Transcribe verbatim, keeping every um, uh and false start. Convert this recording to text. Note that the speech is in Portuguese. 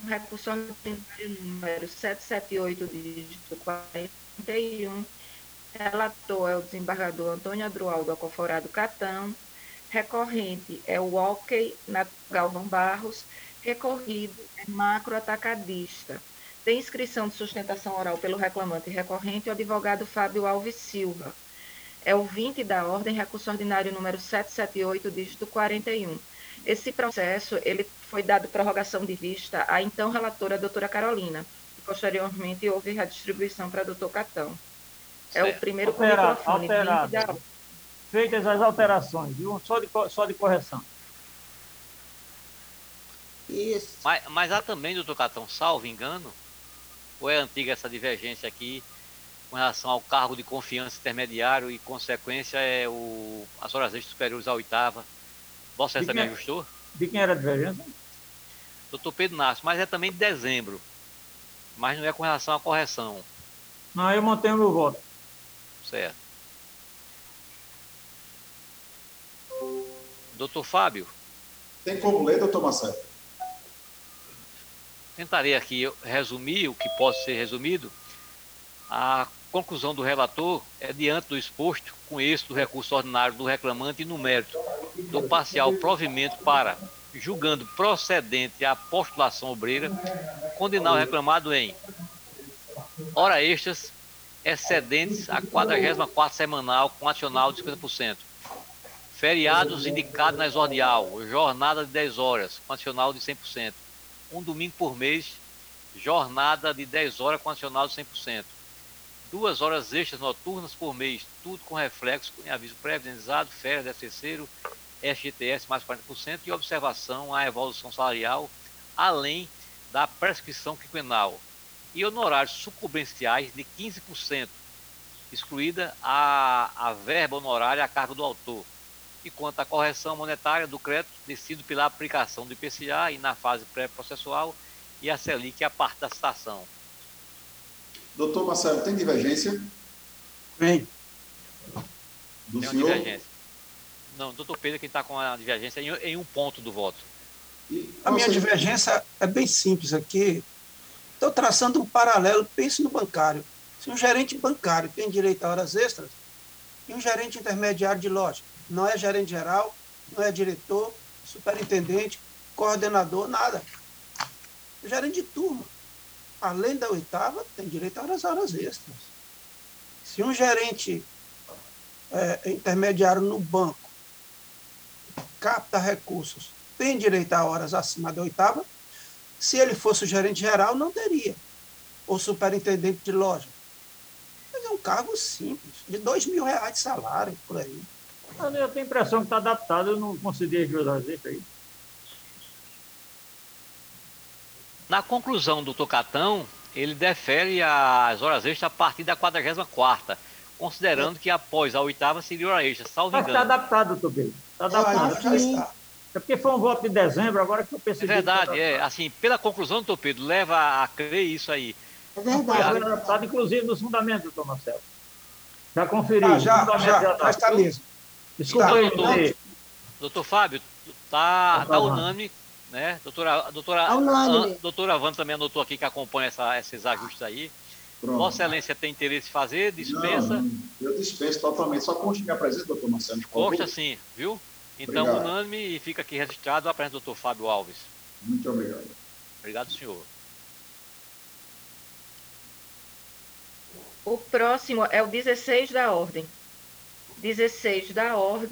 recurso ordinário número setecentos e setenta e oito, dígito quarenta e um. Relator é o desembargador Antônio Adroaldo Alcoforado Catão. Recorrente é o Walker Galvão Barros. Recorrido é Macro Atacadista. Tem inscrição de sustentação oral pelo reclamante e recorrente o advogado Fábio Alves Silva. É o vinte da ordem, recurso ordinário número setecentos e setenta e oito, dígito quarenta e um. Esse processo ele foi dado prorrogação de vista à então relatora, doutora Carolina, e posteriormente houve redistribuição para doutor Catão. É o Certo. primeiro com Alterado, microfone, vinte da alterado. Feitas as alterações, viu? Só de, só de correção. Isso. Mas, mas há também, doutor Catão, salvo engano, ou é antiga essa divergência aqui, com relação ao cargo de confiança intermediário e, consequência, é o, as horas extras superiores à oitava. Vossa Excelência também ajustou? De quem era a divergência? Doutor Pedro Nasco, mas é também de dezembro. Mas não é com relação à correção. Não, eu mantenho meu voto. Certo. Doutor Fábio. Tem como ler, doutor Marcelo? Tentarei aqui resumir o que pode ser resumido. A conclusão do relator é, diante do exposto, com êxito do recurso ordinário do reclamante e no mérito do parcial provimento para, julgando procedente a postulação obreira, condenar o reclamado em hora extras excedentes a quadragésima quarta semanal com adicional de cinquenta por cento. Feriados indicados na exordial, jornada de dez horas com adicional de cem por cento. Um domingo por mês, jornada de dez horas com adicional de cem por cento. Duas horas extras noturnas por mês, tudo com reflexo em aviso pré-avisado, férias, décimo terceiro, F G T S mais quarenta por cento e observação à evolução salarial, além da prescrição quinquenal. E honorários sucumbenciais de quinze por cento, excluída a, a verba honorária a cargo do autor. E quanto à correção monetária do crédito, decidido pela aplicação do I P C A e na fase pré-processual, e a Selic a parte da citação. Doutor Marcelo, tem divergência? Tem. Do tem senhor? Divergência. Não, doutor Pedro é quem está com a divergência em, em um ponto do voto. E, A minha seja... divergência é bem simples aqui. Estou traçando um paralelo, pense no bancário. Se um gerente bancário tem direito a horas extras, e um gerente intermediário de loja não é gerente geral, não é diretor, superintendente, coordenador, nada. O gerente de turma, além da oitava, tem direito a horas, horas extras. Se um gerente é, intermediário no banco capta recursos, tem direito a horas acima da oitava, se ele fosse o gerente geral, não teria. Ou superintendente de loja. Mas é um cargo simples, de dois mil reais de salário, por aí. Eu tenho a impressão que está adaptado, eu não considerei as horas extras aí. Na conclusão do doutor Catão, ele defere as horas extras a partir da quadragésima quarta, considerando que após a oitava seria hora extra, salvo Mas está engano. adaptado, doutor Pedro. Está adaptado. Ah, já está. É porque foi um voto de dezembro, agora que eu É percebi. verdade, é. Assim, pela conclusão, doutor Pedro, leva a crer isso aí. É Foi verdade. adaptado, inclusive, nos fundamentos, doutor Marcelo. Já conferi. Ah, já, Fundamento já, já já está mesmo. Desculpa Está. aí, Doutor, doutor. doutor Fábio, tá, Tá tá bom. unânime, né? Doutora, doutora, Tá unânime. An- doutora Wanda também anotou aqui que acompanha essa, esses ajustes aí. Pronto. Vossa Excelência tem interesse em fazer? Dispensa? Não, não, eu dispenso totalmente. Só conste me apresenta, doutor Marcelo. por favor. Consta sim, viu? Então, Obrigado. unânime e fica aqui registrado. Apresenta o doutor Fábio Alves. Muito obrigado. Obrigado, senhor. O próximo é o dezesseis da ordem. dezesseis da ordem.